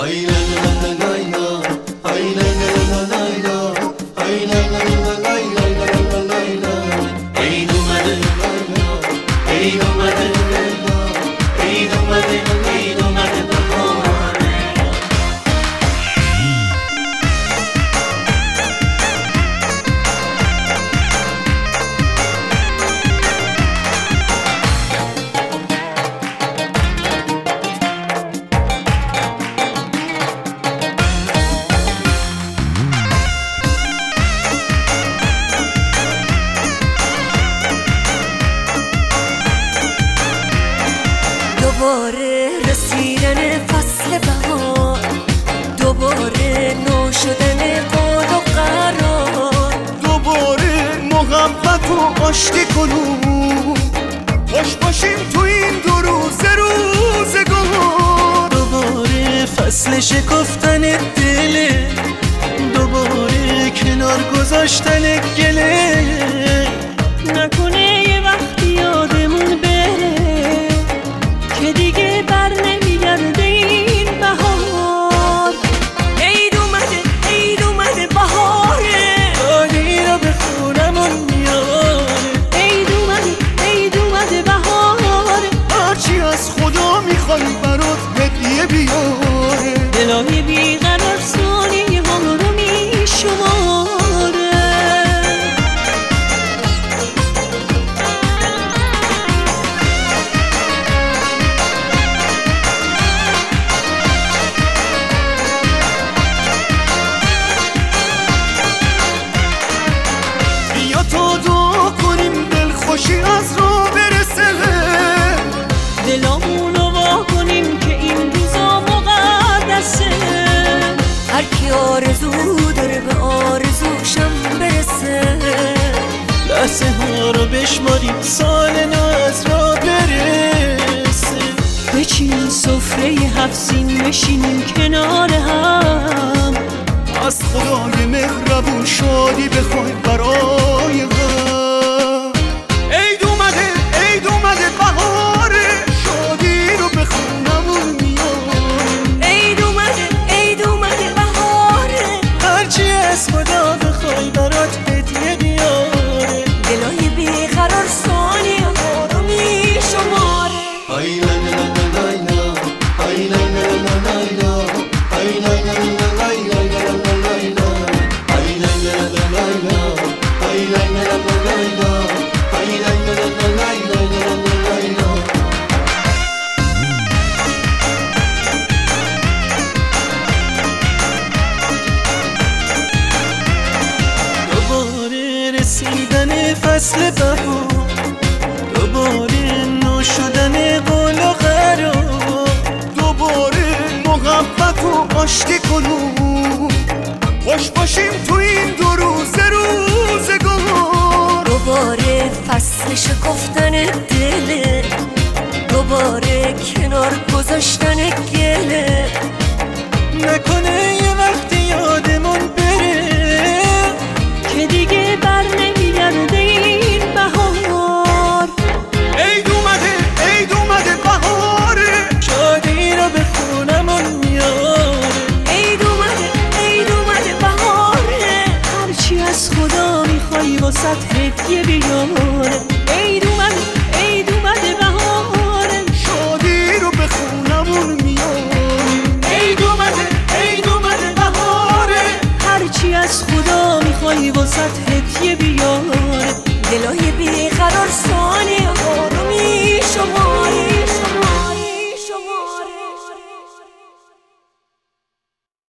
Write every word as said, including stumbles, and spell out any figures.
دوباره رسیدن فصل بهار، دوباره نو شدن قول و قرار، دوباره محبت و آشتی کنون، خوش باشیم تو این دو روز روزگار. دوباره فصل شکفتن دله، دوباره کنار گذاشتن گله. نکنه یه وقتی یادمون بره که دیگه بر نمیگرده این بهار. عید اومده عید اومده بهاره، شادی رو به خونمون میاره. عید اومده عید اومده بهاره، هرچی از خدا میخوای برات هدیه بیاره. دلای بیقرار ثانیه ها رو میشماره. تا دعا کنیم دل خوشی از رو برسه، دلامونو وا کنیم که این روزا مقدسه. هر کی آرزو داره به آرزوشم برسه. لحظه ها رو بشماریم سال نو از را برسه. بچینیم سفره هفت سین بشینیم کنار هم، از خدای مهربون شادی بخوایم برای هم. عید اومده عید اومده بهاره، شادی رو به خونمون میاره. عید اومده عید اومده بهاره، هرچی از خدا بخوای برات هدیه بیاره. دلای بیقرار ثانیه ها رو میشماره. دوباره رسیدن فصل بهار، دوباره نو شدن قول و قرار، دوباره محبت و آشتی کنون، خوش باشیم تو این دو روز روزگار. دوباره فصل شکفتن دله، دوباره کنار گذاشتن گله. نکنه یه وقتی یادمون بره که دیگه بر نمیگرده این بهار. عید اومده عید اومده بهاره، شادی رو به خونمون میاره. عید اومده عید اومده بهاره، هرچی از خدا میخوای واسه هدیه بیاره. عید اومده عید اومده بهاره، شادی رو به خونمون میاره. عید اومده عید اومده بهاره، هرچی از خدا میخوای واسه هدیه بیاره. دلای بیقرار